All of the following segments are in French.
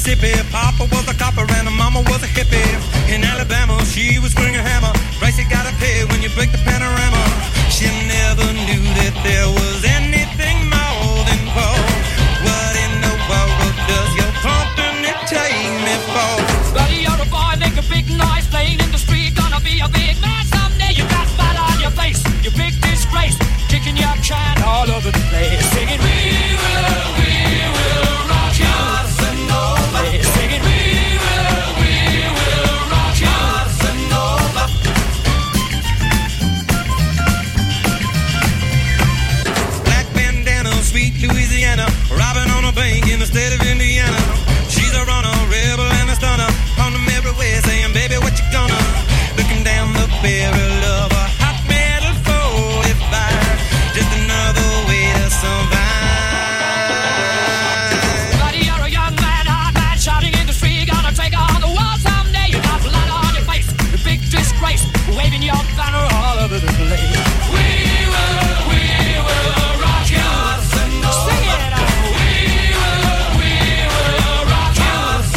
Mississippi. Papa was a copper and her mama was a hippie. In Alabama, she was swinging a hammer. Price you gotta pay when you break the panorama. She never knew that there was anything more than gold. What in the world does your company take me for? Buddy, you're a boy, make a big noise, playing in the street, gonna be a big man someday. You got fat on your face, you big disgrace, kicking your can all over the place, singing we will rock you, singing we will rock you, Black bandana, sweet Louisiana, robbing on a bank in the state of Indiana. She's a runner, rebel and a stunner, on them everywhere saying, baby, what you gonna? Looking down the barrel of a hot metal 45, just another way to survive. Buddy, you're a young man, hard man, shouting in the street, gonna take on the world someday. You got blood on your face, you big disgrace, waving your banner all over the place. We will rock you. Sing it out. We will rock you.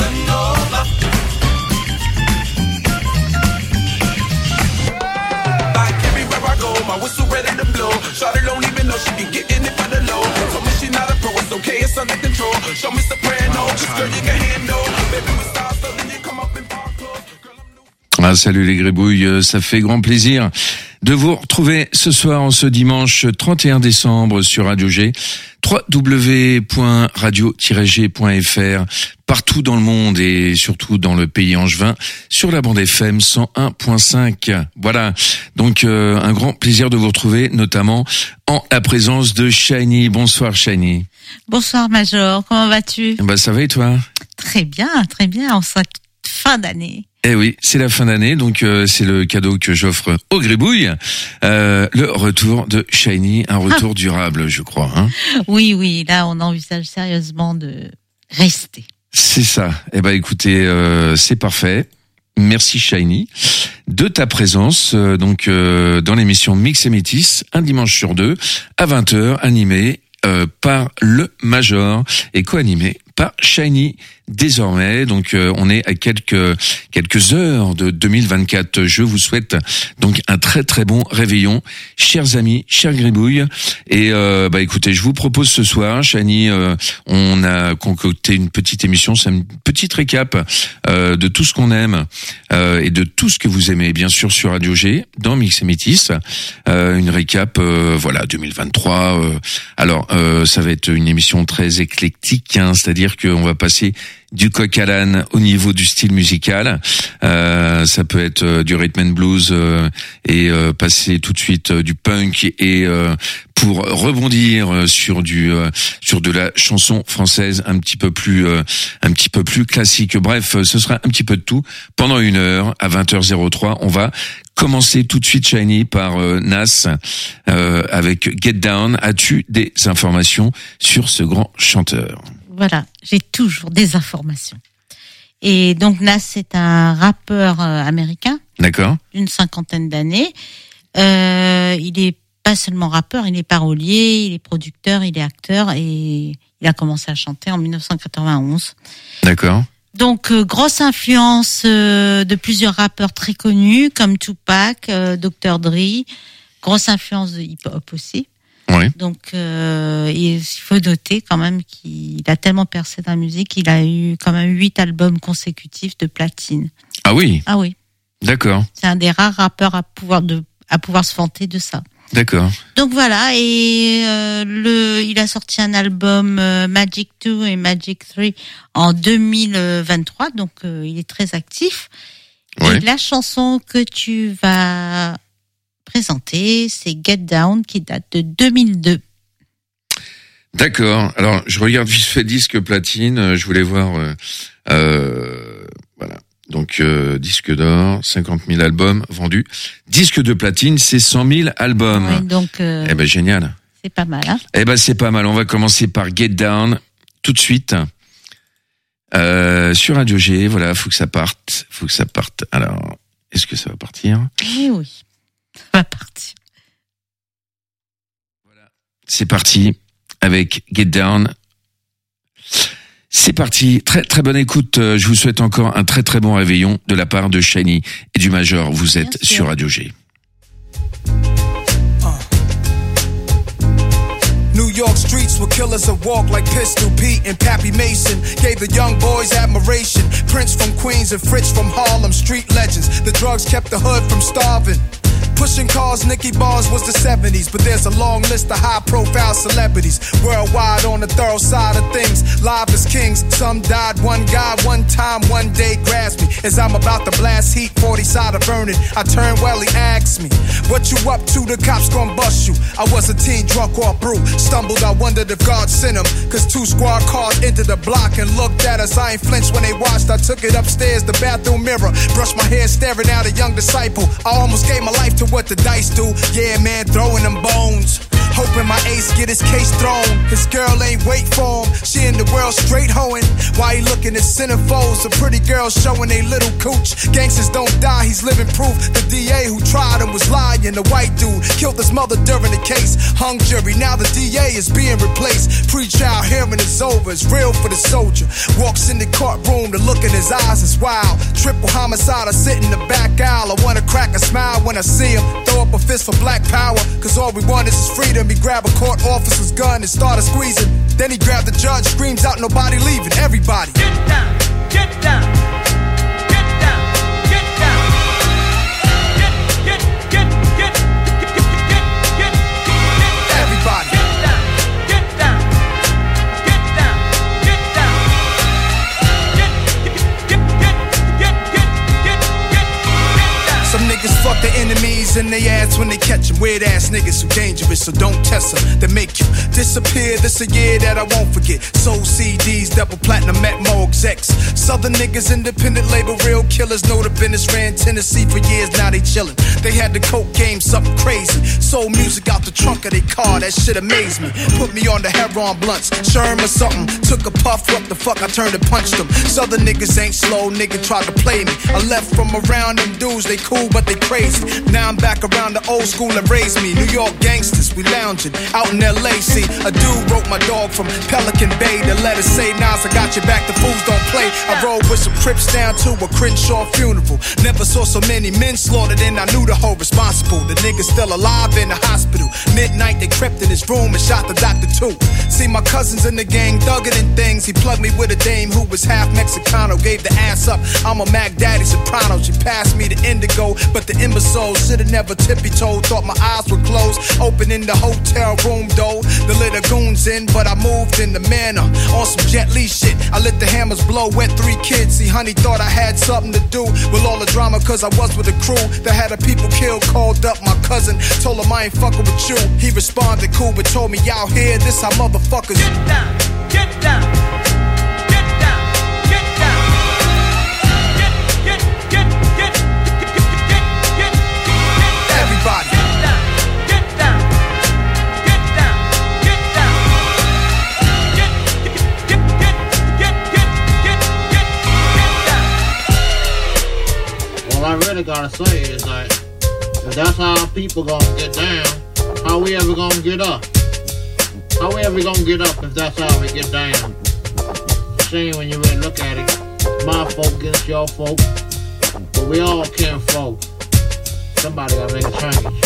Like everywhere I go, my whistle ready to blow. Shawty don't even know she be getting it by the low. Told me she not a pro, it's okay, it's under control. Show me soprano, just girl you can handle. Baby we start so then you come up in park clothes. Girl I'm new. Ah, salut les gribouilles, ça fait grand plaisir de vous retrouver ce soir en ce dimanche 31 décembre sur Radio G, www.radio-g.fr, partout dans le monde et surtout dans le pays angevin, sur la bande FM 101.5. Voilà, donc un grand plaisir de vous retrouver, notamment en la présence de Shiny. Bonsoir Shiny. Bonsoir Major, comment vas-tu? Bah ça va et toi? Très bien, on sera fin d'année. Eh oui, c'est la fin d'année, donc c'est le cadeau que j'offre aux gribouilles. Le retour de Shiny, un retour durable, je crois. Hein. Oui, là on envisage sérieusement de rester. C'est ça. Eh ben écoutez, c'est parfait. Merci Shiny de ta présence donc dans l'émission Mix et Métis, un dimanche sur deux à 20h, animé par le Major et co-animé par Shiny désormais. Donc on est à quelques heures de 2024. Je vous souhaite donc un très très bon réveillon, chers amis, chers gribouilles. Et bah écoutez, je vous propose ce soir, Shiny, on a concocté une petite émission, c'est une petite récap de tout ce qu'on aime et de tout ce que vous aimez, bien sûr, sur Radio G dans Mix et Métis. Une récap, voilà, 2023. Alors ça va être une émission très éclectique, hein, c'est-à-dire qu'on va passer du coq à l'âne au niveau du style musical. Ça peut être du rhythm and blues et passer tout de suite du punk et pour rebondir sur de la chanson française un petit peu plus classique. Bref, ce sera un petit peu de tout pendant une heure à 20h03. On va commencer tout de suite, Shiny, par Nas avec Get Down. As-tu des informations sur ce grand chanteur? Voilà, j'ai toujours des informations. Et donc Nas, c'est un rappeur américain. D'accord. D'une 50aine d'années. Il est pas seulement rappeur, il est parolier, il est producteur, il est acteur et il a commencé à chanter en 1991. D'accord. Donc grosse influence de plusieurs rappeurs très connus comme Tupac, Dr. Dre, grosse influence de hip-hop aussi. Oui. Donc il faut noter quand même qu'il a tellement percé dans la musique, il a eu quand même 8 albums consécutifs de platine. Ah oui. Ah oui. D'accord. C'est un des rares rappeurs à pouvoir se vanter de ça. D'accord. Donc voilà, et il a sorti un album Magic 2 et Magic 3 en 2023, donc il est très actif. Ouais. Et la chanson que tu vas présenter, c'est Get Down, qui date de 2002. D'accord. Alors, je regarde vite fait disque platine. Je voulais voir, voilà. Donc, disque d'or, 50 000 albums vendus. Disque de platine, c'est 100 000 albums. Ouais, donc, eh ben, génial. C'est pas mal, hein. Eh ben, c'est pas mal. On va commencer par Get Down tout de suite. Sur Radio G, voilà, faut que ça parte. Alors, est-ce que ça va partir? Oui. Ça va partir. Voilà. C'est parti avec Get Down. C'est parti, très très bonne écoute. Je vous souhaite encore un très très bon réveillon de la part de Shiny et du Major. Vous êtes sur Radio G. New York streets where killers that walk like Pistol Pete and Pappy Mason gave the young boys admiration. Prince from Queens and Fritz from Harlem, street legends. The drugs kept the hood from starving. Pushing cars, Nicky Bars was the 70s, but there's a long list of high-profile celebrities worldwide on the thorough side of things. Live as kings, some died. One guy, one time, one day grasped me as I'm about to blast heat. 40 side of burning. I turned well, he asked me, "What you up to? The cops gon' bust you." I was a teen drunk off brew. Stumbled, I wondered if God sent him, cause 2 squad cars entered the block and looked at us. I ain't flinched when they watched. I took it upstairs, the bathroom mirror, brushed my hair, staring at a young disciple. I almost gave my life to what the dice do. Yeah, man, throwing them bones. Hoping my ace get his case thrown. His girl ain't wait for him. She in the world straight hoeing. Why he looking at centerfolds? A pretty girl showing they little cooch. Gangsters don't die, he's living proof. The DA who tried him was lying. The white dude killed his mother during the case. Hung jury, now the DA is being replaced. Pre-trial hearing is over, it's real for the soldier. Walks in the courtroom, the look in his eyes is wild. Triple homicide, I sit in the back aisle. I wanna crack a smile when I see him. Throw up a fist for black power, cause all we want is his freedom. He grabbed a court officer's gun and started squeezing. Then he grabbed the judge, screams out, "Nobody leaving, everybody Get down, get down, get down, get down. Get everybody. down, get down, get down, get down. Get down. Some niggas fuck their enemies in they ass when they catch them. Weird ass niggas who dangerous, so don't test them. They make you disappear. This a year that I won't forget. Sold CDs, double platinum, met more execs. Southern niggas, independent label, real killers. Know the business, ran Tennessee for years, now they chillin'. They had the coke game, something crazy. Sold music out the trunk of their car, that shit amazed me. Put me on the heroin blunts, Sherm or something. Took a puff, what the fuck, I turned and punched them. Southern niggas ain't slow, nigga tried to play me. I left from around them dudes, they cool but they crazy. Now I'm back around the old school that raised me. New York gangsters, we lounging out in LA. See, a dude wrote my dog from Pelican Bay. The letter say, "Nas, I got your back, the fools don't play." I rode with some Crips down to a Crenshaw funeral. Never saw so many men slaughtered and I knew the whole responsible. The nigga's still alive in the hospital. Midnight they crept in his room and shot the doctor too. See, my cousins in the gang thugging and things. He plugged me with a dame who was half Mexicano. Gave the ass up, I'm a Mac Daddy soprano. She passed me the indigo, but the imbecile should've never tippy-toed. Thought my eyes were closed, open in the hotel room door. The little goons in, but I moved in the manner. On some Jet Li shit, I let the hammers blow, wet 3 kids. See, honey thought I had something to do with all the drama, cause I was with a crew that had a people killed. Called up my cousin, told him I ain't fucking with you. He responded cool, but told me, "Y'all here, this how motherfuckers Get down, get down, get down, get down. Get everybody." down, get down, get down, get down. Get down. All I really gotta say is that if that's how people gonna get down, how we ever gonna get up? How we ever gonna get up if that's how we get down? Shame when you really look at it. My folk against your folk, but we all kin folk. Somebody gotta make a change.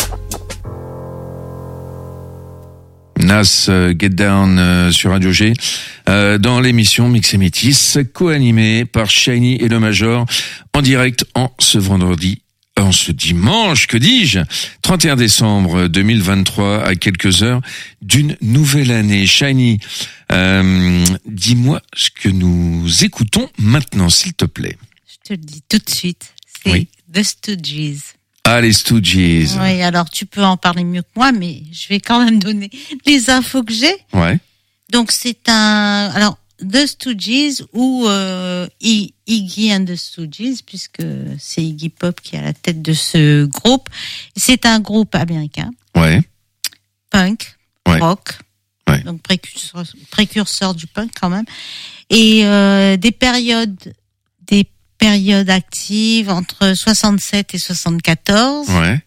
Nas, Get Down sur Radio G, dans l'émission Mix et Métis, co-animée par Shiny et le Major, en direct en ce vendredi, en ce dimanche, que dis-je, 31 décembre 2023, à quelques heures d'une nouvelle année. Shiny, dis-moi ce que nous écoutons maintenant, s'il te plaît. Je te le dis tout de suite, c'est Oui. The Stooges. Ah, les Stooges. Oui, alors tu peux en parler mieux que moi, mais je vais quand même donner les infos que j'ai. Ouais. Donc alors The Stooges ou Iggy and the Stooges, puisque c'est Iggy Pop qui est à la tête de ce groupe. C'est un groupe américain, Ouais. punk, Ouais. rock, Ouais. donc précurseur du punk quand même, et des périodes actives entre 67 et 74. Ouais.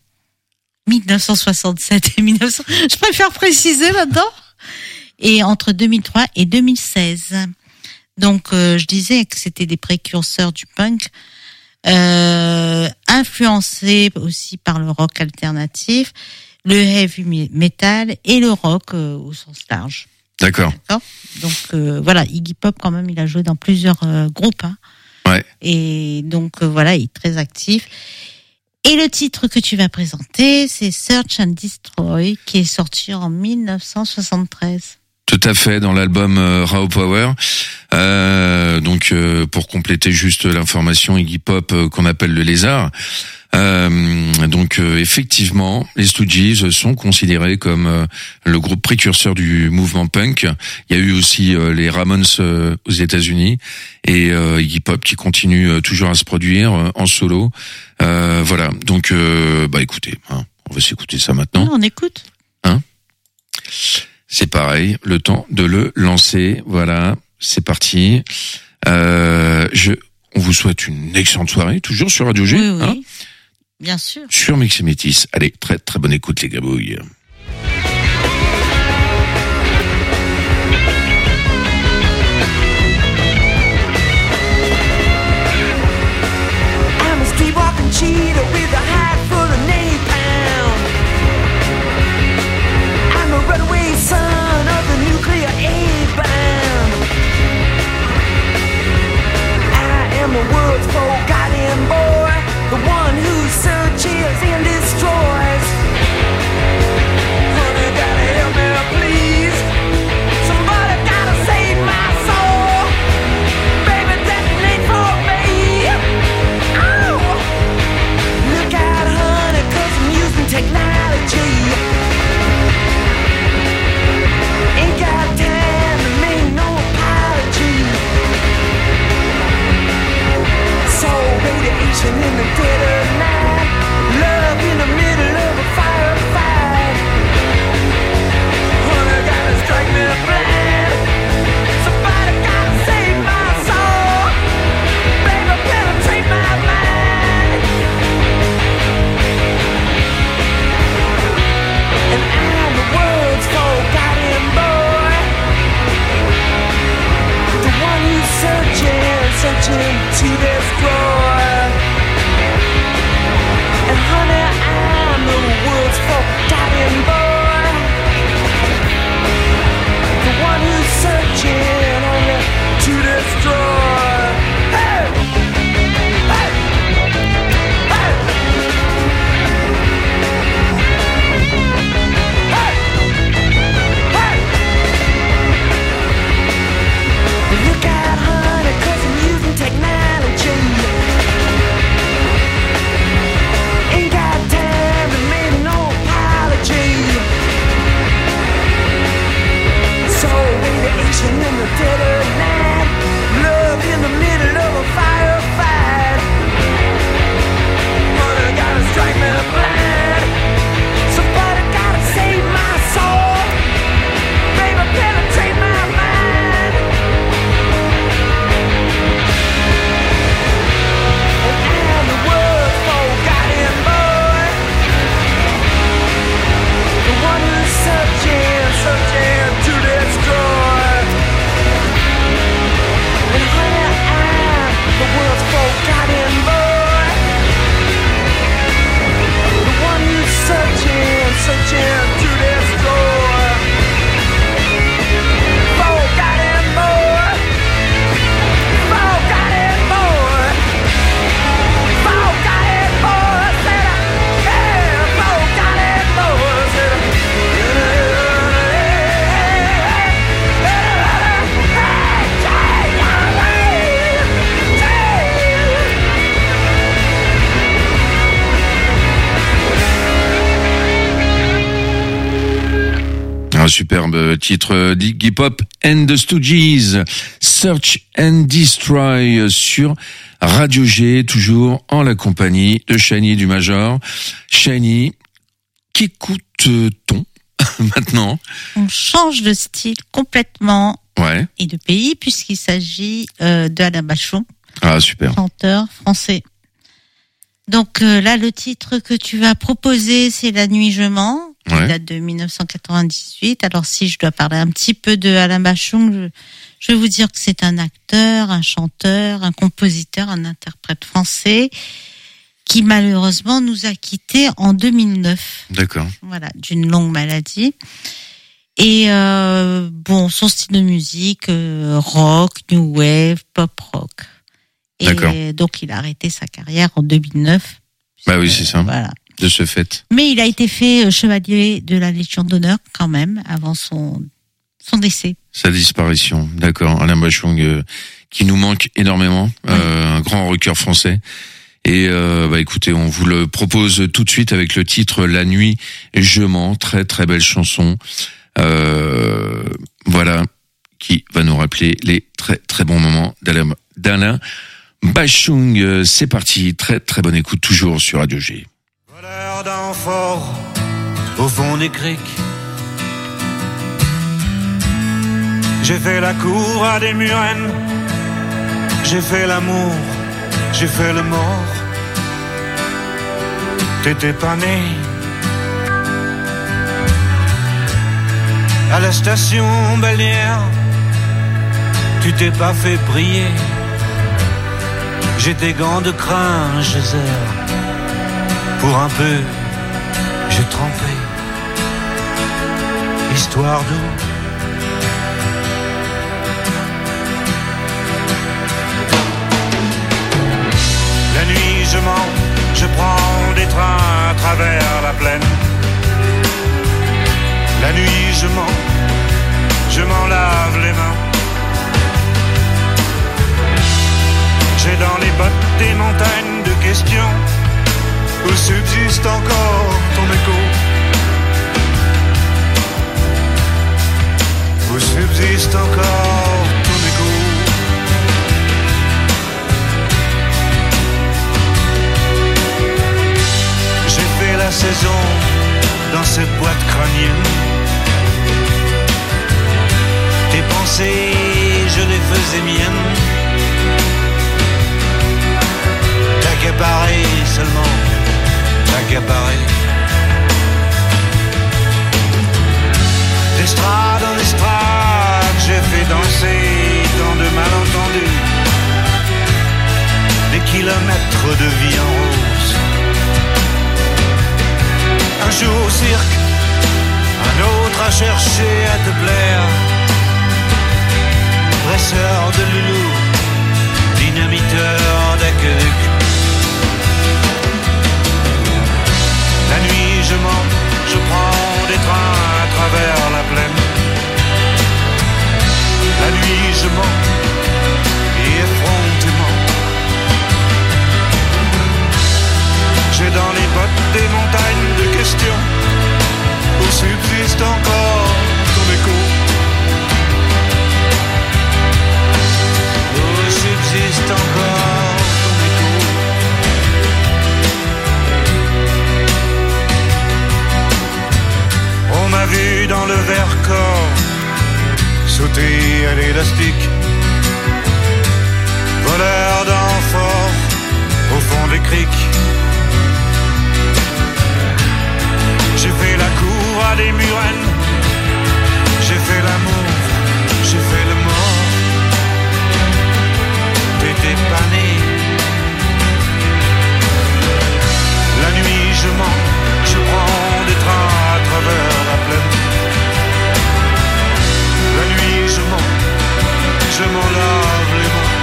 1967 et 1900. Je préfère préciser maintenant. Et entre 2003 et 2016. Donc, je disais que c'était des précurseurs du punk, influencés aussi par le rock alternatif, le heavy metal et le rock au sens large. D'accord. Donc voilà, Iggy Pop quand même, il a joué dans plusieurs groupes. Hein. Ouais. Et donc voilà, il est très actif. Et le titre que tu vas présenter, c'est Search and Destroy, qui est sorti en 1973. Tout à fait, dans l'album Raw Power. Donc pour compléter juste l'information, Iggy Pop qu'on appelle le lézard. Donc effectivement, les Stooges sont considérés comme le groupe précurseur du mouvement punk. Il y a eu aussi les Ramones aux États-Unis et Iggy Pop qui continue toujours à se produire en solo. Voilà. Donc écoutez, hein, on va s'écouter ça maintenant. On écoute. Hein ? C'est pareil, le temps de le lancer. Voilà, c'est parti. On vous souhaite une excellente soirée, toujours sur Radio G. Oui, hein, bien sûr. sur Mix et Métis. Allez, très très bonne écoute les gabouilles. I'm a streetwalking cheetah with a hat full of napalm. I'm a runaway son of the nuclear A-bomb. I am the world's forgotten boy, the one who searches and destroys. Honey, gotta help me, please. Somebody gotta save my soul. Baby, that ain't for me. Oh, look out, honey, 'cause I'm using technology. Ain't got time to make no apology. So radiation in the dead of night, love in the middle of a firefight. Honey, gotta strike me blind. Somebody gotta save my soul. Baby, penetrate my mind. And I'm the world's forgotten boy, the one who's searching to destroy. And honey, I'm the world's forgotten boy, the one who's searching only to destroy. Hey! Hey! Hey! Hey! Hey! Look out, honey, 'cause I'm using technology. Ain't got time to make no apology. So radiation in the dead of night, love in the middle of a firefight. Honey, gotta strike me blind. Somebody gotta save my soul. Baby, penetrate my mind. And I'm the world's forgotten boy, the one who's searching to destroy. And honey, I'm the world's forgotten boy, the one who's searching to destroy. Forgotten boy, forgotten boy, forgotten boy, said I, yeah, forgotten boy, said I. Un superbe titre d'Iggy Pop and the Stooges, Search and Destroy sur Radio G, toujours en la compagnie de Shiny du Major. Shiny, qu'écoute-t-on maintenant? On change de style complètement Ouais. et de pays puisqu'il s'agit d'Alain Bachung, Ah, super. chanteur français. Donc là, le titre que tu vas proposer, c'est La Nuit je mens. qui date de 1998. Alors, si je dois parler un petit peu de Alain Bachung, je vais vous dire que c'est un acteur, un chanteur, un compositeur, un interprète français qui malheureusement nous a quittés en 2009. D'accord. Voilà, d'une longue maladie. Et son style de musique, rock, new wave, pop rock. Et D'accord. donc, il a arrêté sa carrière en 2009. Bah oui, c'est ça. Voilà. De ce fait. Mais il a été fait chevalier de la Légion d'honneur quand même avant son décès. Sa disparition, d'accord. Alain Bachung, qui nous manque énormément, un grand rocker français. Et écoutez, on vous le propose tout de suite avec le titre La Nuit, je mens, très très belle chanson. Voilà, qui va nous rappeler les très très bons moments d'Alain Bachung. C'est parti, très très bonne écoute toujours sur Radio G. Voleur d'amphores au fond des criques. J'ai fait la cour à des murennes. J'ai fait l'amour, j'ai fait le mort. T'étais pas né. À la station balnéaire, tu t'es pas fait briller. J'ai tes gants de crin, geyser. Pour un peu, j'ai trempé. Histoire d'eau. La nuit je mens, je prends des trains à travers la plaine. La nuit je mens, je m'en lave les mains. J'ai dans les bottes des montagnes de questions où subsiste encore ton écho. Où subsiste encore ton écho. J'ai fait la saison dans cette boîte crânienne. Tes pensées, je les faisais miennes. T'accaparer seulement, t'accaparer. D'estrade en estrade, j'ai fait danser dans de malentendus. Des kilomètres de vie en rose. Un jour au cirque, un autre à chercher à te plaire. Dresseur de loulou, dynamiteur d'aqueduc. La nuit je mens, je prends des trains à travers la plaine. La nuit je mens, et effrontément. J'ai dans les bottes des montagnes de questions où subsiste encore ton écho. Où subsiste encore ton écho. On m'a vu dans le Vercors sauter à l'élastique. Voleur d'amphores au fond des criques. J'ai fait la cour à des murennes. J'ai fait l'amour, j'ai fait le mort. T'étais pas né. La nuit je mens, je prends des trains à travers la plaine. La nuit je mens, je m'en lave les mains.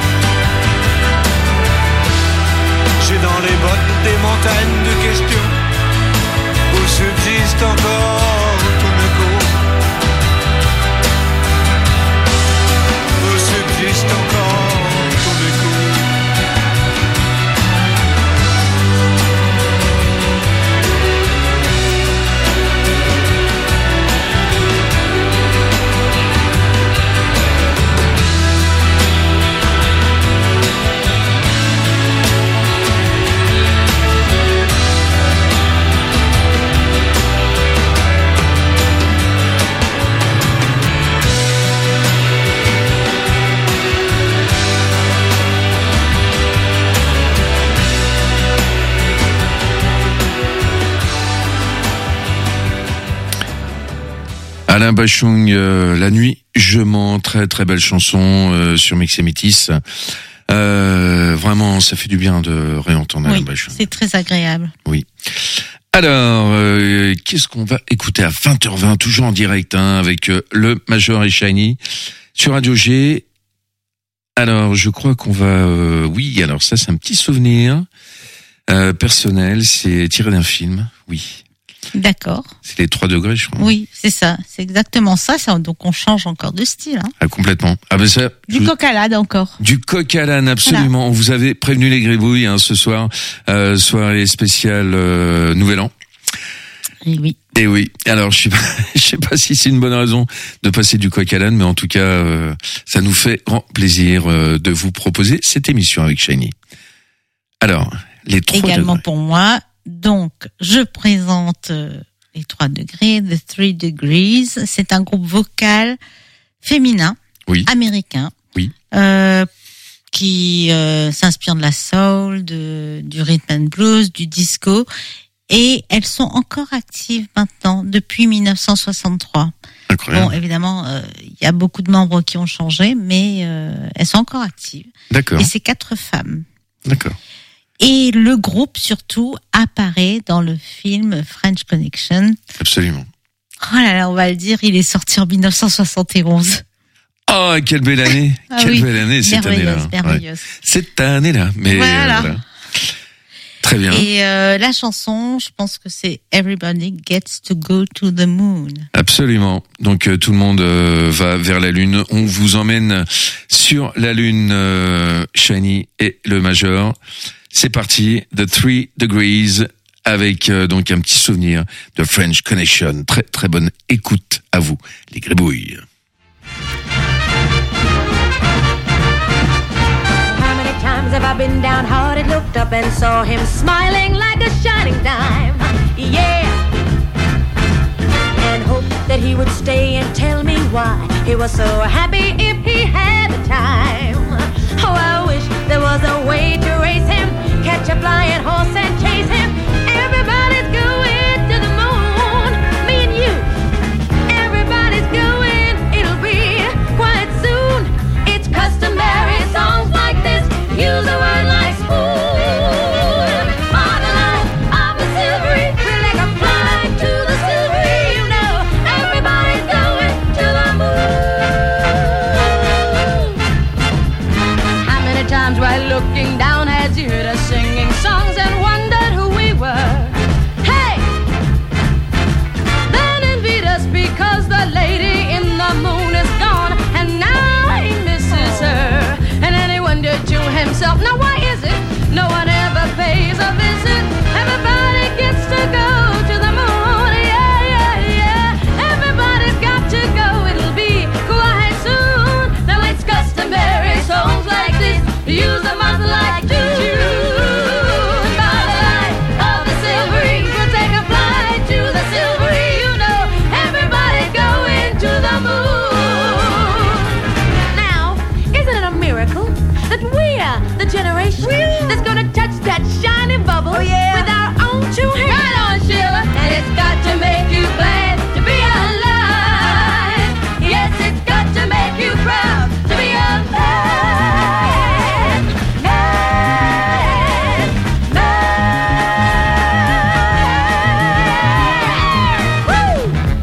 J'ai dans les bottes des montagnes de questions où subsiste encore ton écho. Où subsiste encore ton écho. Alain Bachung, La nuit, je mens, très très belle chanson sur Mix et Métis. Vraiment, ça fait du bien de réentendre Alain Oui, Bachung. c'est très agréable. Oui. Alors, qu'est-ce qu'on va écouter à 20h20, toujours en direct, avec le Major et Shiny sur Radio G. Alors, je crois qu'on va... oui, alors ça, c'est un petit souvenir personnel, c'est tiré d'un film, oui. D'accord. C'est les 3 degrés, je crois. Oui, c'est ça. C'est exactement ça. Donc, on change encore de style. Hein. Ah, complètement. Ah ben ça... Du coq à l'âne encore. Du coq à l'âne, absolument. Voilà. On vous avait prévenu les gribouilles ce soir, soirée spéciale Nouvel An. Et oui. Et oui. Alors, je sais pas si c'est une bonne raison de passer du coq à l'âne, mais en tout cas, ça nous fait grand plaisir de vous proposer cette émission avec Shiny. Alors, les 3 également degrés. Pour moi. Donc, je présente les 3 degrés, The 3 Degrees. C'est un groupe vocal féminin, oui. américain, oui. Qui s'inspire de la soul, du rhythm and blues, du disco. Et elles sont encore actives maintenant, depuis 1963. Incroyable. Bon, évidemment, il y a beaucoup de membres qui ont changé, mais elles sont encore actives. D'accord. Et c'est 4 femmes. D'accord. Et le groupe, surtout, apparaît dans le film French Connection. Absolument. Oh là là, on va le dire, il est sorti en 1971. Oh, quelle belle année. Quelle belle année, cette année-là. Merveilleuse. Ouais. Cette année-là. Mais voilà. Très bien. Et la chanson, je pense que c'est Everybody Gets to Go to the Moon. Absolument. Donc tout le monde va vers la Lune. On vous emmène sur la Lune, Shiny et le Major. C'est parti, The 3 Degrees, avec donc un petit souvenir de French Connection. Très très bonne écoute à vous, les gribouilles. Have I been downhearted, looked up and saw him smiling like a shining dime? Yeah. And hoped that he would stay and tell me why he was so happy if he had the time. Oh, I wish there was a way to race him, catch a flying horse and chase him. Everybody's going to the moon, me and you. Everybody's going, it'll be quite soon. It's customary songs like this. Use a word like spoon. On the line of the silvery, we're like a fly to the silvery. You know, everybody's going to the moon. How many times while looking down has you heard us singing songs and wondered who we were? Hey! Then envied us because the lady in the moon is gone, and now he misses her. And then he wondered to himself, now why is it no one ever pays a visit? Everybody gets to go to the moon, yeah, yeah, yeah. Everybody's got to go, it'll be quite soon. Now it's customary songs like this, use them as like June. By the light of the silvery, we'll take a flight to the silvery. You know, everybody's going to the moon. Now, isn't it a miracle that we're the generation that's gonna touch that shiny bubble with our own two hands? Right on, Sheila. And it's got to make you glad to be alive. Yes, it's got to make you proud to be a man. Man. Man. Woo!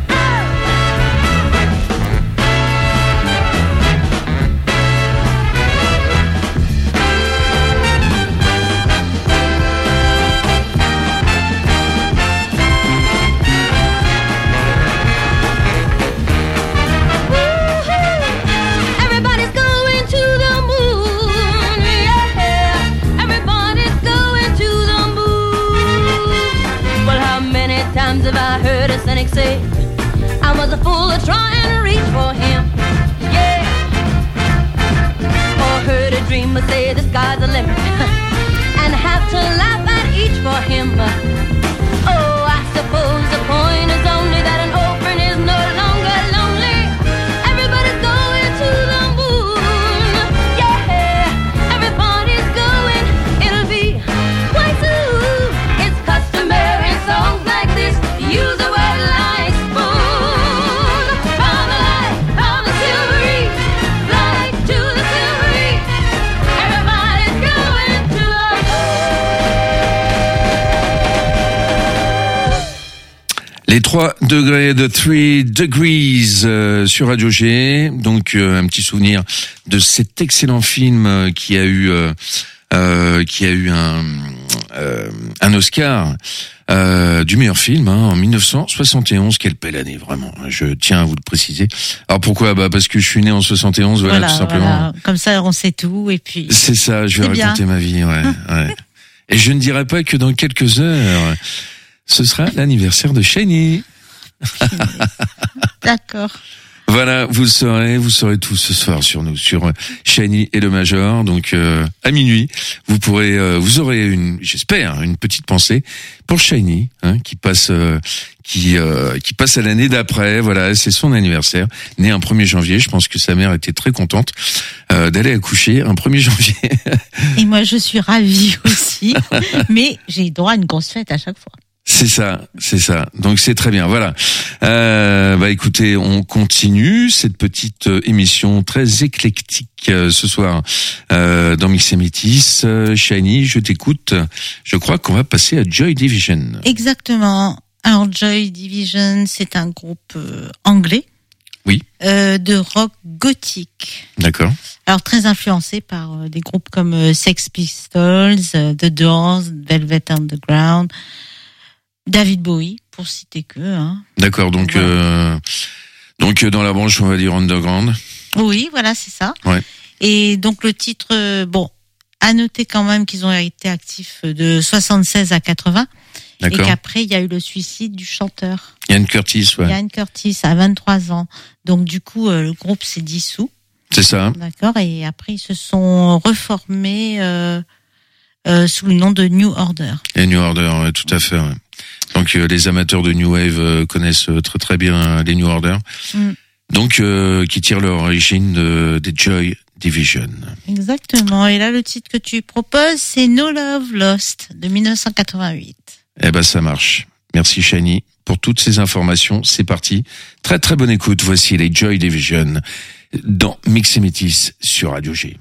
Everybody's going to the moon, yeah. Everybody's going to the moon. Well, how many times have I heard a cynic say I was a fool to try and reach for him, yeah. Or heard a dreamer say the sky's the limit and have to laugh at each for him. Oh, I suppose the point is only that an orphan is no longer lonely. Everybody's going to the moon, yeah. Everybody's going, it'll be quite soon. It's customary songs like this, use a word like spoon. Les 3 degrés de 3 degrees sur Radio G. Donc un petit souvenir de cet excellent film qui a eu un Oscar du meilleur film en 1971. Quelle belle année, vraiment. Je tiens à vous le préciser. Alors pourquoi ? Parce que je suis né en 71, voilà tout simplement. Voilà. Comme ça, on sait tout et puis. C'est ça. Je vais raconter ma vie, ouais. Et je ne dirai pas que dans quelques heures, ce sera l'anniversaire de Shiny. D'accord. Voilà, vous saurez tout ce soir sur nous, sur Shiny et le Major. Donc à minuit, vous aurez j'espère, une petite pensée pour Shiny, qui passe à l'année d'après. Voilà, c'est son anniversaire, né un 1er janvier. Je pense que sa mère était très contente d'aller accoucher un 1er janvier. Et moi, je suis ravie aussi, mais j'ai droit à une grosse fête à chaque fois. C'est ça. Donc c'est très bien. Voilà. Écoutez, on continue cette petite émission très éclectique ce soir dans Mix et Métis. Shiny, je t'écoute. Je crois qu'on va passer à Joy Division. Exactement. Alors Joy Division, c'est un groupe anglais. Oui. De rock gothique. D'accord. Alors très influencé par des groupes comme Sex Pistols, The Doors, Velvet Underground, David Bowie, pour citer que. D'accord, donc voilà. Donc dans la branche, on va dire underground. Oui, voilà, c'est ça. Ouais. Et donc le titre, à noter quand même qu'ils ont été actifs de 76 à 80. D'accord. Et qu'après, il y a eu le suicide du chanteur. Ian Curtis, ouais. Ian Curtis, à 23 ans. Donc du coup, le groupe s'est dissous. C'est ça. D'accord, et après, ils se sont reformés sous le nom de New Order. Et New Order, ouais, tout à fait, ouais. Donc les amateurs de New Wave connaissent très très bien les New Order. Donc qui tirent leur origine des Joy Division. Exactement. Et là, le titre que tu proposes, c'est No Love Lost de 1988. Eh ben ça marche. Merci Shiny pour toutes ces informations. C'est parti. Très très bonne écoute. Voici les Joy Division dans Mix et Métis sur Radio G.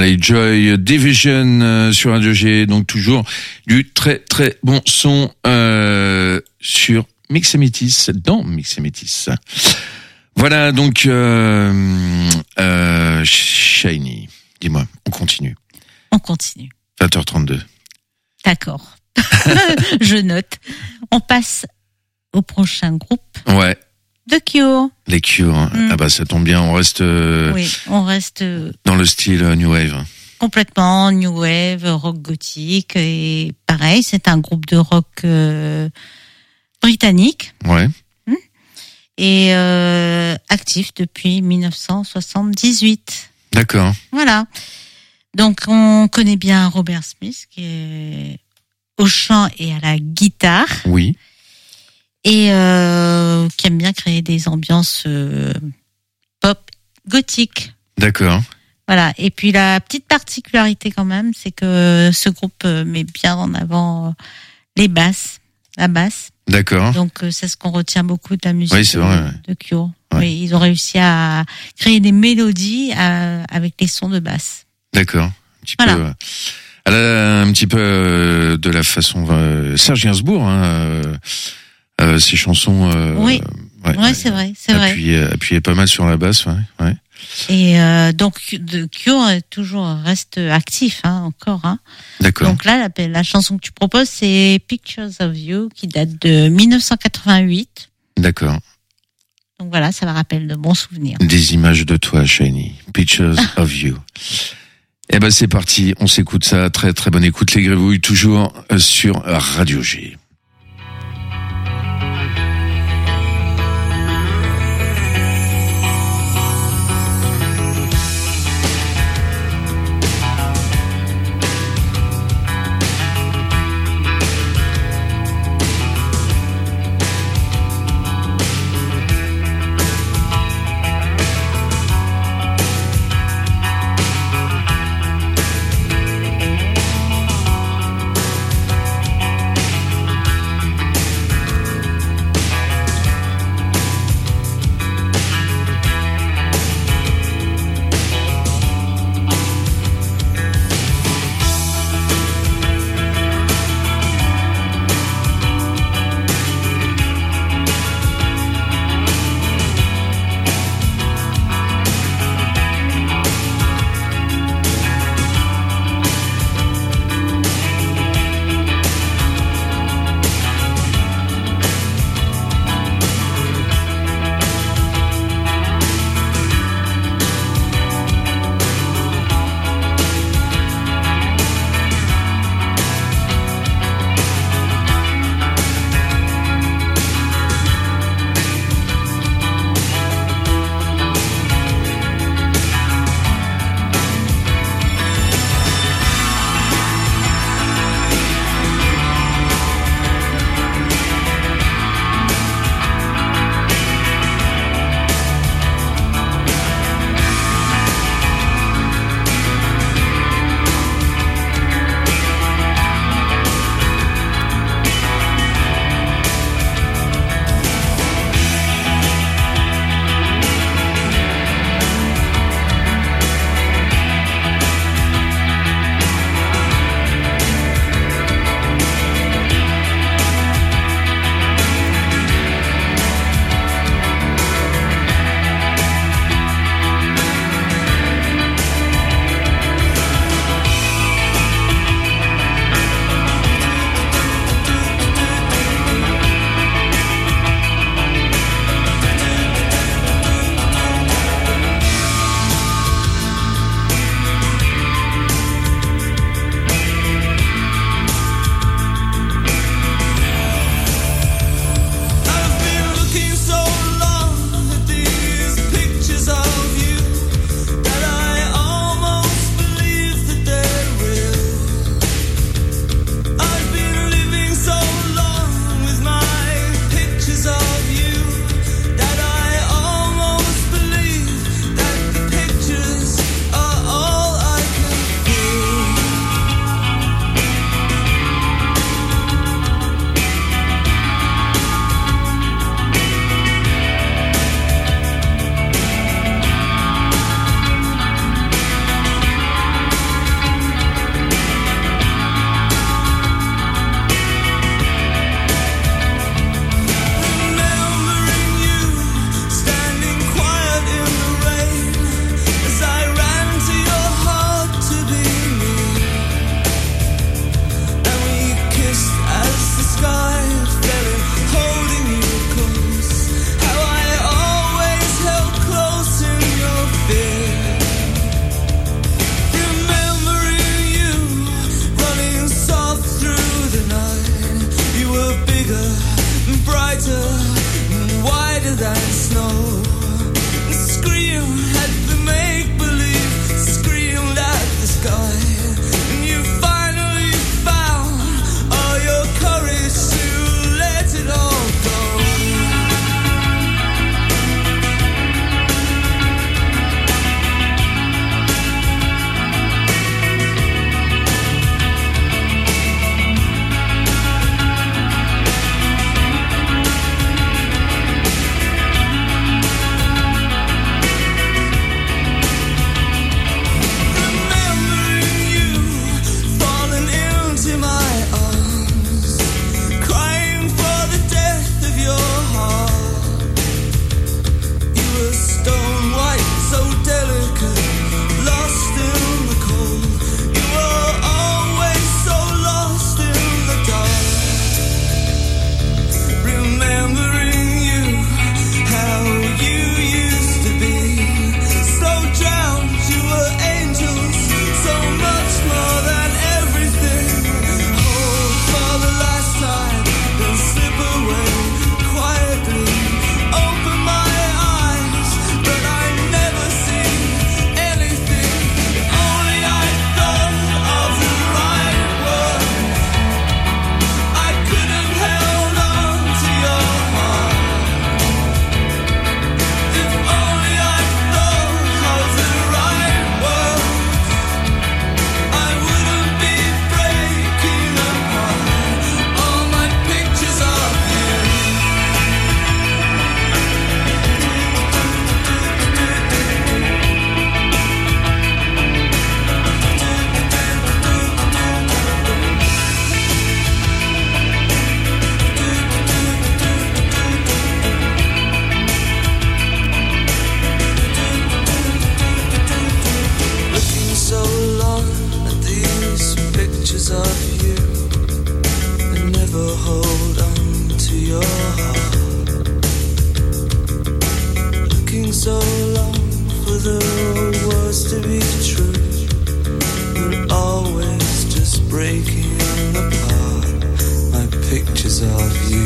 Allez, Joy Division sur Radio G, donc toujours du très très bon son sur Mix et Métis, dans Mix et Métis. Voilà, donc Shiny, dis-moi, on continue. On continue. 20h32. D'accord. Je note. On passe au prochain groupe. Ouais. The Cure. Les Cure. Ah bah ça tombe bien, on reste. Oui, on reste. Dans le style New Wave. Complètement New Wave, rock gothique et pareil, c'est un groupe de rock britannique. Ouais. Et actif depuis 1978. D'accord. Voilà. Donc on connaît bien Robert Smith qui est au chant et à la guitare. Oui. Et qui aime bien créer des ambiances pop gothique. D'accord. Voilà. Et puis la petite particularité quand même, c'est que ce groupe met bien en avant la basse. D'accord. Donc c'est ce qu'on retient beaucoup de la musique oui, c'est vrai, de Cure. Ouais. Oui, ils ont réussi à créer des mélodies avec les sons de basse. D'accord. Un petit Voilà. peu. Elle a un petit peu de la façon Serge Gainsbourg, ses chansons. Oui. Ouais, c'est vrai, c'est vrai. Appuyé pas mal sur la basse, ouais. Et donc The Cure reste actif, encore. D'accord. Donc là, la chanson que tu proposes, c'est Pictures of You, qui date de 1988. D'accord. Donc voilà, ça me rappelle de bons souvenirs. Des images de toi, Shiny. Pictures of You. Eh ben c'est parti, on s'écoute ça. Très très bonne écoute, les Grevouilles, toujours sur Radio G. of you and never hold on to your heart. Looking so long for the words to be true, but always just breaking apart my pictures of you.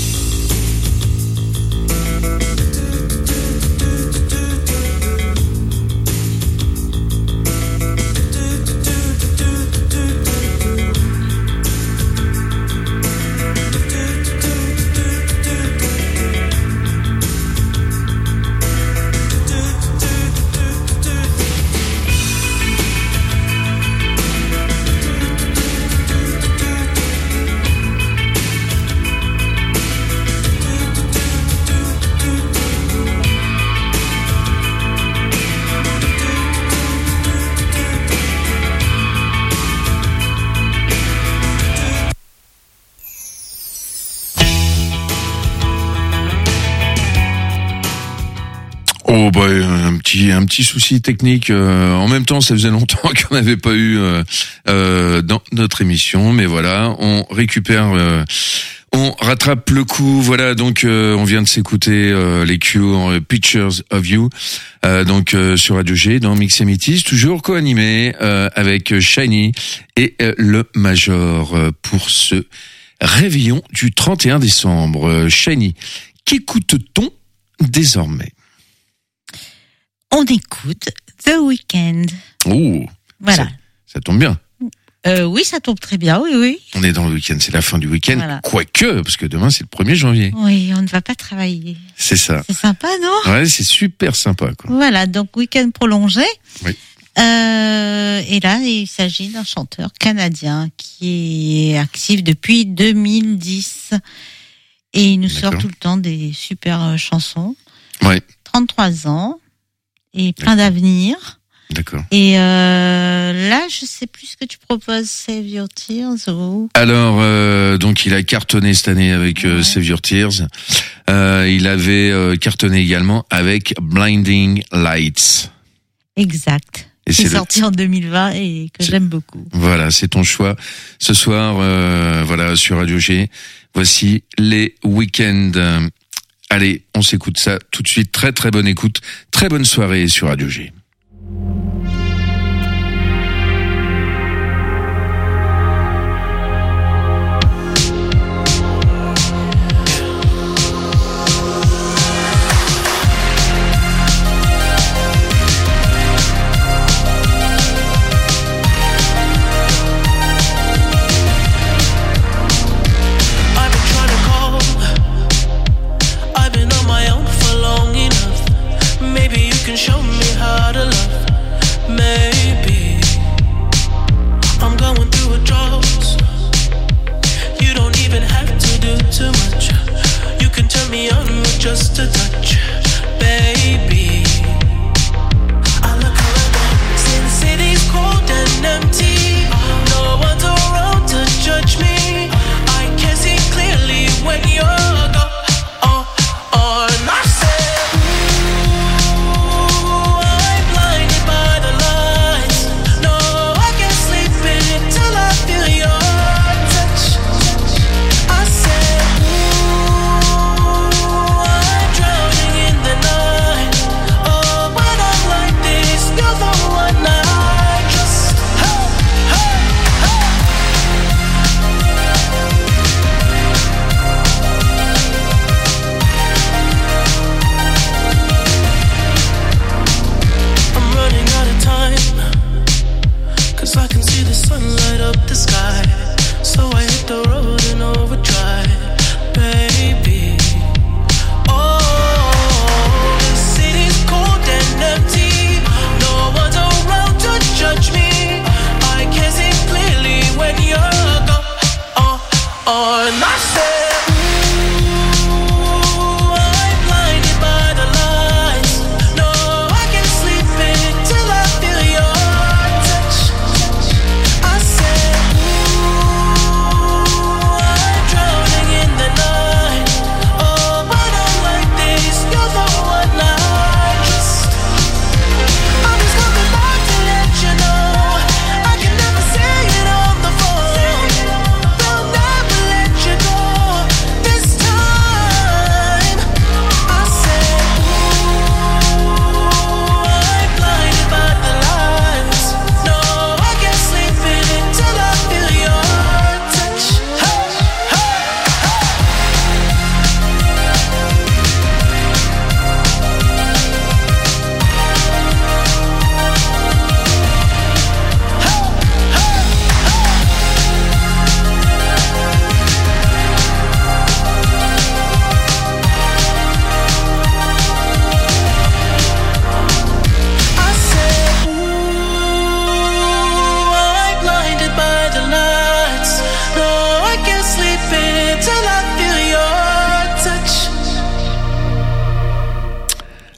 Oh bah un petit souci technique. En même temps, ça faisait longtemps qu'on n'avait pas eu dans notre émission, mais voilà, on récupère, on rattrape le coup. Voilà, donc on vient de s'écouter les Cure, Pictures of You, donc sur Radio G dans Mix Emitis, toujours co-animé avec Shiny et le Major pour ce réveillon du 31 décembre. Shiny, qu'écoute-t-on désormais? On écoute The Weeknd. Oh, voilà. Ça tombe bien. Oui, ça tombe très bien, oui. On est dans le week-end, c'est la fin du week-end. Voilà. Quoique, parce que demain, c'est le 1er janvier. Oui, on ne va pas travailler. C'est ça. C'est sympa, non? Ouais, c'est super sympa, quoi. Voilà, donc week-end prolongé. Oui. Et là, il s'agit d'un chanteur canadien qui est actif depuis 2010. Et il nous sort tout le temps des super chansons. Ouais. 33 ans. Et plein d'avenir. D'accord. Et là, je sais plus ce que tu proposes, Save Your Tears ou... Alors, donc il a cartonné cette année avec Save Your Tears. Il avait cartonné également avec Blinding Lights. Exact. C'est sorti en 2020 et que j'aime beaucoup. Voilà, c'est ton choix. Ce soir, voilà, sur Radio G, voici les week-ends. Allez, on s'écoute ça tout de suite. Très très bonne écoute. Très bonne soirée sur Radio G. Show me how to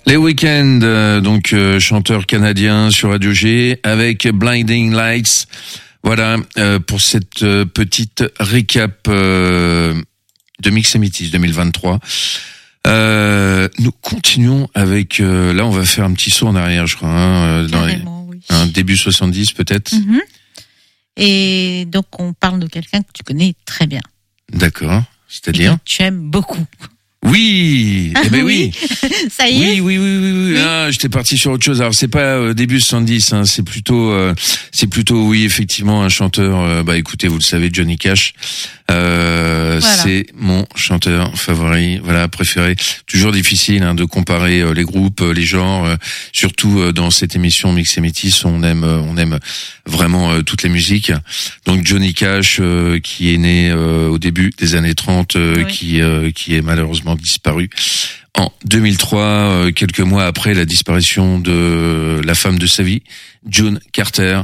Les Weeknd, chanteur canadien sur Radio G, avec Blinding Lights. Voilà, pour cette petite récap de Mix Métis 2023. Nous continuons avec, là on va faire un petit saut en arrière, je crois, dans début 70 peut-être. Mm-hmm. Et donc on parle de quelqu'un que tu connais très bien. D'accord, c'est-à-dire que tu aimes beaucoup. Oui, eh ben oui. Ça y est. Oui. Ah, j'étais parti sur autre chose. Alors c'est pas début 70, hein, c'est plutôt oui, effectivement un chanteur. Écoutez, vous le savez, Johnny Cash. Voilà. C'est mon chanteur favori, préféré. Toujours difficile de comparer les groupes, les genres, surtout dans cette émission Mix et Métis, on aime vraiment toutes les musiques. Donc Johnny Cash qui est né au début des années 30, qui est malheureusement disparu en 2003, quelques mois après la disparition de la femme de sa vie, June Carter.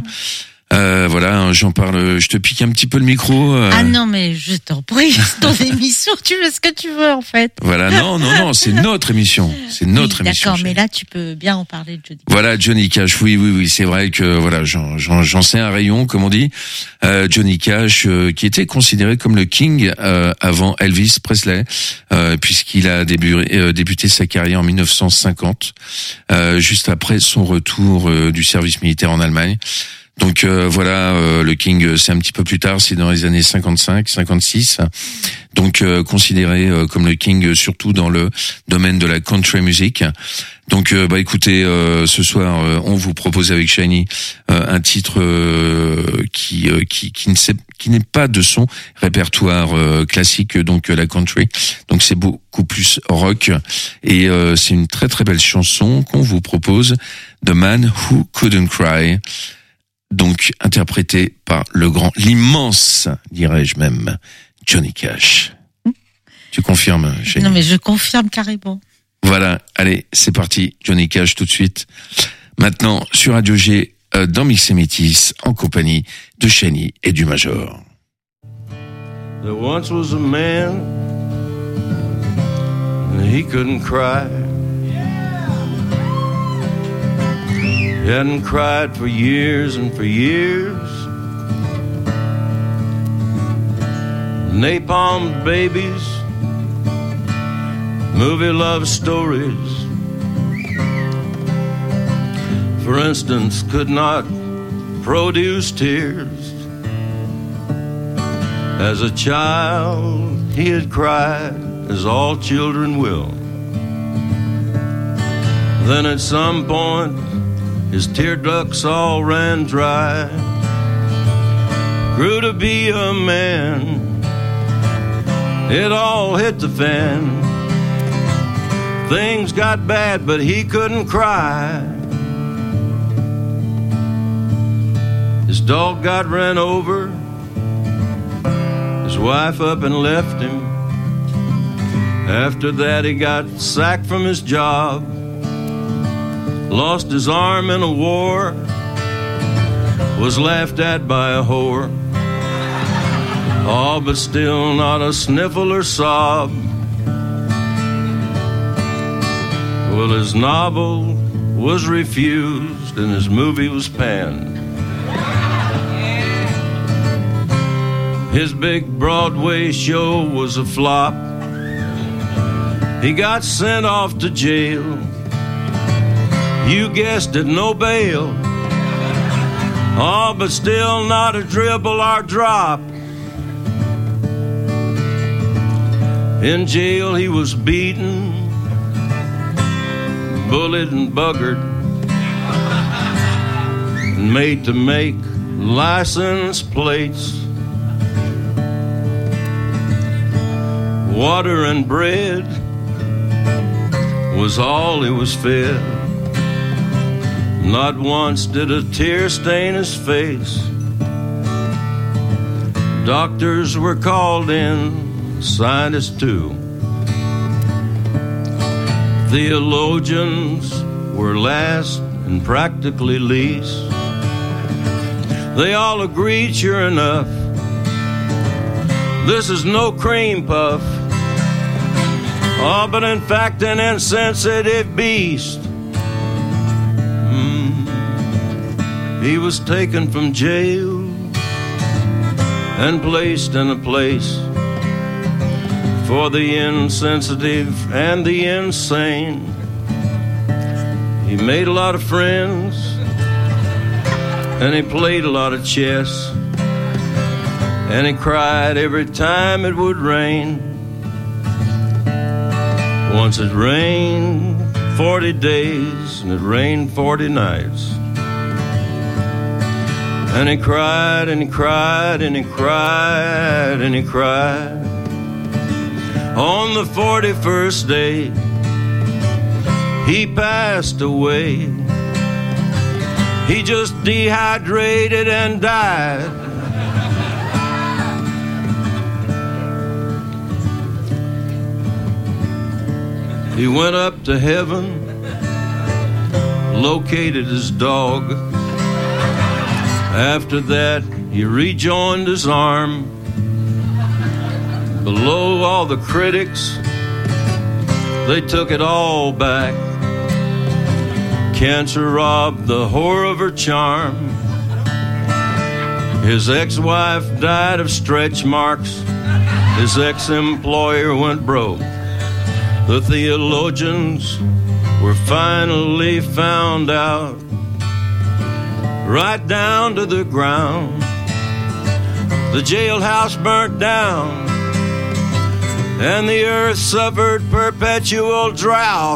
J'en parle, je te pique un petit peu le micro. Ah non, mais je t'en prie, c'est ton émission, tu fais ce que tu veux en fait. Voilà, non, c'est notre émission. C'est notre émission. D'accord, mais là tu peux bien en parler de Johnny Cash. Voilà, Johnny Cash, oui, c'est vrai que j'en sais un rayon, comme on dit. Johnny Cash, qui était considéré comme le king avant Elvis Presley, puisqu'il a débuté sa carrière en 1950, juste après son retour du service militaire en Allemagne. Donc le King, c'est un petit peu plus tard, c'est dans les années 55, 56. Donc considéré comme le King surtout dans le domaine de la country music. Donc écoutez, ce soir on vous propose avec Shiny un titre qui n'est pas de son répertoire classique, donc la country. Donc c'est beaucoup plus rock et c'est une très très belle chanson qu'on vous propose, The Man Who Couldn't Cry. Donc interprété par l'immense, dirais-je même, Johnny Cash. Tu confirmes, Shani? Non, mais je confirme carrément. Voilà, allez, c'est parti, Johnny Cash tout de suite. Maintenant, sur Radio G, dans Mix et Métis, en compagnie de Shani et du Major. There once was a man, and he couldn't cry. He hadn't cried for years and for years. Napalm babies, movie love stories, for instance, could not produce tears. As a child, he had cried, as all children will. Then at some point, his tear ducts all ran dry. Grew to be a man. It all hit the fan. Things got bad, but he couldn't cry. His dog got ran over. His wife up and left him. After that, he got sacked from his job. Lost his arm in a war, was laughed at by a whore. Oh, but still not a sniffle or sob. Well, his novel was refused and his movie was panned. His big Broadway show was a flop. He got sent off to jail. You guessed it, no bail. Oh, but still not a dribble or drop. In jail he was beaten, bullied and buggered, and made to make license plates. Water and bread was all he was fed. Not once did a tear stain his face. Doctors were called in, scientists too. Theologians were last and practically least. They all agreed, sure enough, this is no cream puff. Oh, but in fact, an insensitive beast. He was taken from jail and placed in a place for the insensitive and the insane. He made a lot of friends and he played a lot of chess and he cried every time it would rain. Once it rained 40 days and it rained 40 nights. And he cried, and he cried, and he cried, and he cried. On the 41st day, he passed away. He just dehydrated and died. He went up to heaven, located his dog. After that, he rejoined his arm. Below all the critics, they took it all back. Cancer robbed the whore of her charm. His ex-wife died of stretch marks. His ex-employer went broke. The theologians were finally found out. Right down to the ground. The jailhouse burnt down, and the earth suffered perpetual drought.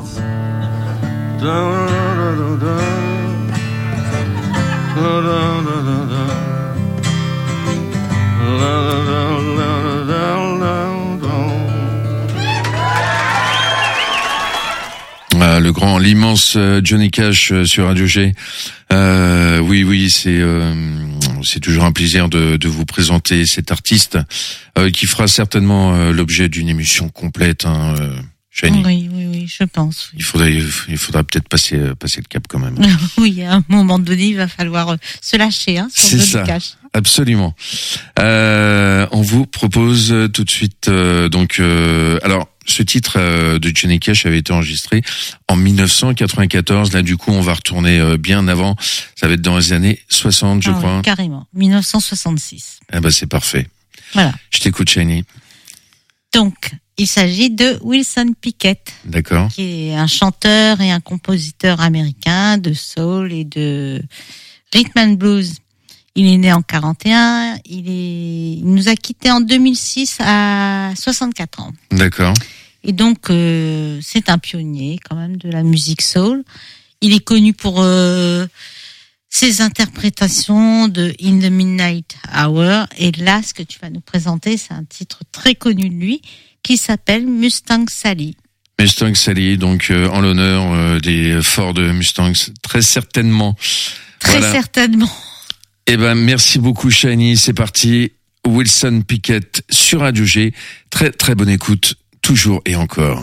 Le grand, l'immense Johnny Cash sur Radio G. Oui, c'est toujours un plaisir de vous présenter cet artiste qui fera certainement l'objet d'une émission complète. Shani. Oui, je pense. Oui. Il faudra peut-être passer le cap quand même. Oui, à un moment donné, il va falloir se lâcher sur C'est Johnny ça. Cash. Absolument. On vous propose tout de suite alors ce titre de Johnny Cash avait été enregistré en 1994. Là, du coup, on va retourner bien avant. Ça va être dans les années 60, je crois. Oui, carrément. 1966. Ah bah c'est parfait. Voilà. Je t'écoute, Shani. Donc, il s'agit de Wilson Pickett. D'accord. Qui est un chanteur et un compositeur américain de soul et de rhythm and blues. Il est né en 41. Il nous a quittés en 2006 à 64 ans. D'accord. Et donc, c'est un pionnier quand même de la musique soul. Il est connu pour ses interprétations de In the Midnight Hour. Et là, ce que tu vas nous présenter, c'est un titre très connu de lui qui s'appelle Mustang Sally. Mustang Sally, donc en l'honneur des Ford Mustangs, très certainement. Très certainement. Eh ben, merci beaucoup, Shani. C'est parti. Wilson Pickett sur Radio G. Très, très bonne écoute. Toujours et encore.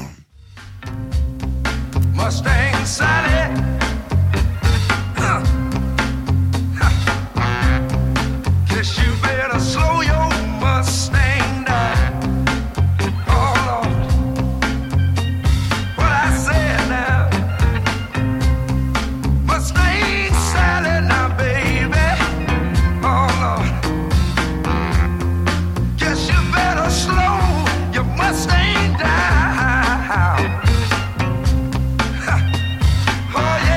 Mustang Sally. Guess you better slow your Mustang down. Oh Lord, what I said now. Mustang Sally now, baby. Oh Lord, guess you better slow your Mustang down. Oh yeah.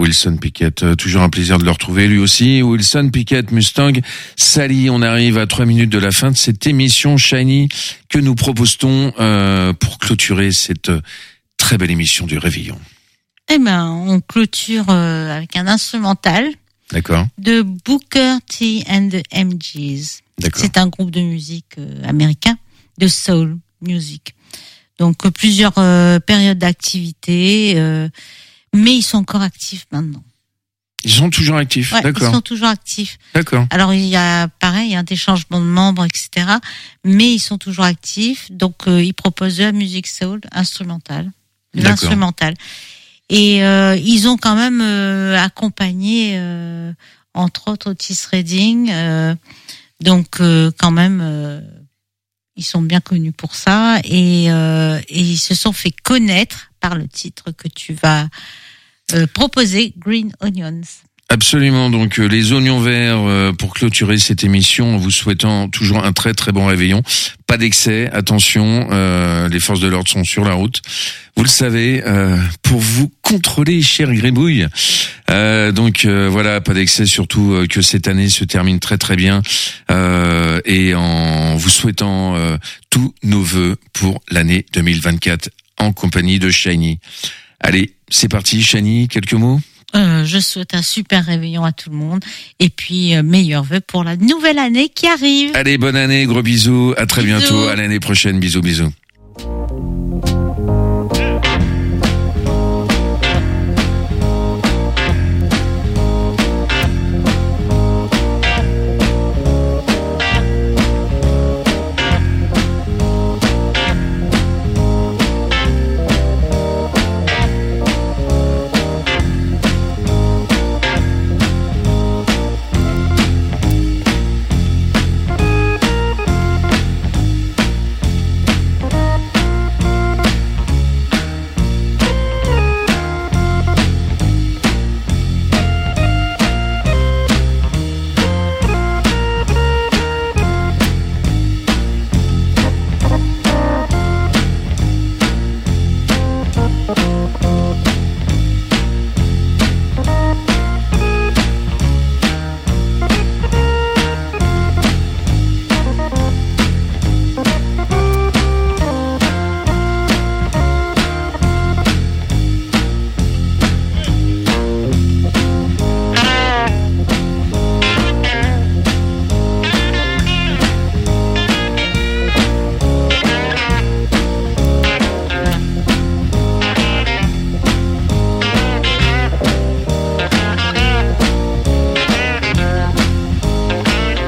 Wilson Pickett. Toujours un plaisir de le retrouver, lui aussi. Wilson Pickett, Mustang, Sally. On arrive à 3 minutes de la fin de cette émission Shiny que nous proposons pour clôturer cette très belle émission du Réveillon. Eh ben, on clôture avec un instrumental. D'accord. De Booker T and the MGs. D'accord. C'est un groupe de musique américain, de soul music. Donc plusieurs périodes d'activité, mais ils sont encore actifs maintenant. Ils sont toujours actifs, ouais, d'accord. Ils sont toujours actifs. D'accord. Alors il y a des changements de membres, etc. Mais ils sont toujours actifs. Donc ils proposent de la musique soul instrumentale, de l'instrumental. Et ils ont quand même accompagné, entre autres, Otis Redding. Donc quand même, ils sont bien connus pour ça. Et ils se sont fait connaître par le titre que tu vas proposer, Green Onions. Absolument, donc les oignons verts pour clôturer cette émission en vous souhaitant toujours un très très bon réveillon. Pas d'excès, attention, les forces de l'ordre sont sur la route. Vous le savez, pour vous contrôler, cher Gribouille. Donc voilà, pas d'excès, surtout que cette année se termine très très bien. Et en vous souhaitant tous nos vœux pour l'année 2024 en compagnie de Shiny. Allez, c'est parti, Shiny, quelques mots ? Je souhaite un super réveillon à tout le monde et puis meilleurs vœux pour la nouvelle année qui arrive. Allez, bonne année, gros bisous, à très bientôt, à l'année prochaine, bisous bisous.